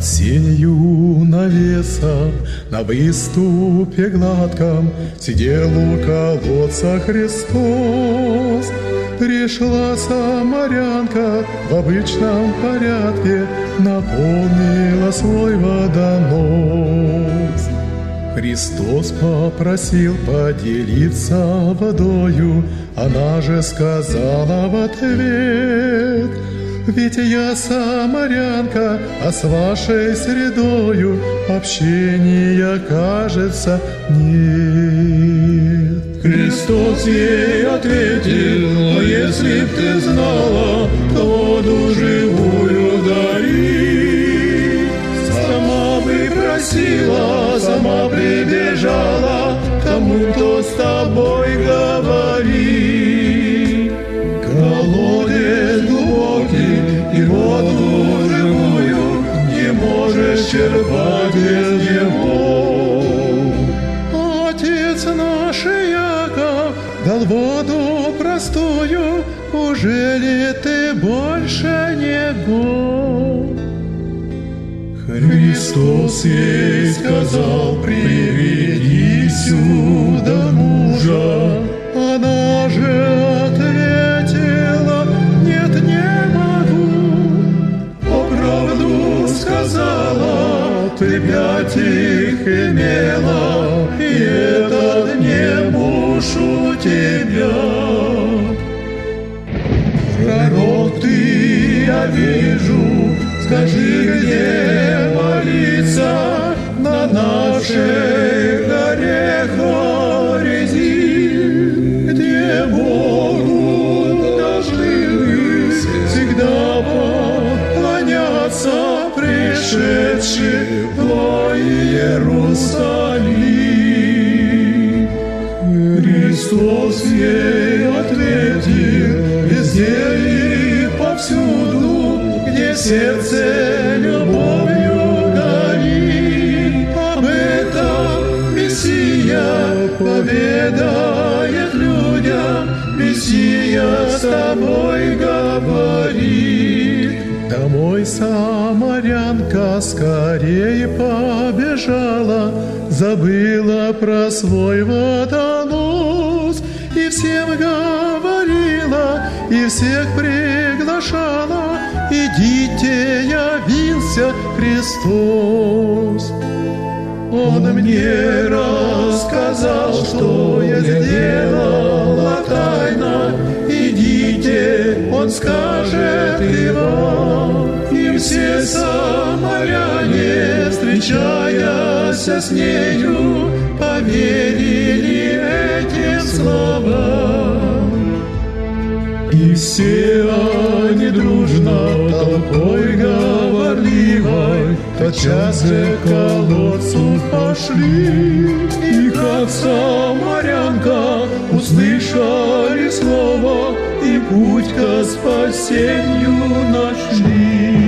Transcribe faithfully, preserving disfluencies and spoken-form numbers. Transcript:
сенью навесом на выступе гладком сидел у колодца Христос. Пришла самарянка в обычном порядке, наполнила свой водонос. Христос попросил поделиться водою, она же сказала в ответ: ведь я самарянка, а с вашей средою общения, кажется, нет. Христос ей ответил: а если б ты знала, то воду живую дари, сама бы просила, сама прибежала к тому, кто с тобой говорит. Колодец глубокий и воду живую не можешь черпать без него. Отец наш Яков дал воду простую, ужели ты больше не год? Христос ей сказал: приведи сюда мужа. Она же ответила: нет, не могу. По правду сказала, ты пять их имела, и этот не муж у тебя. Пророк ты, я вижу, скажи, где молиться на нашей горе Хорезим, где Богу должны мы всегда поклоняться, пришедший в Иерусалим. Христос ей ответил: везде и повсюду, где сердце любовью горит, об этом Мессия поведает людям, Мессия с тобой говорит. Домой самарянка скорее побежала, забыла про свой водонос, и всем говорила, и всех приглашала: идите, явился Христос. Он мне рассказал, что я сделала тайно. Идите, он скажет и вам. И все самаряне, встречаясь с нею, поверили этим словам. И все они дружно, толпой говорливой, тотчас же к колодцу пошли. И как самарянка услышали слово, и путь ко спасению нашли.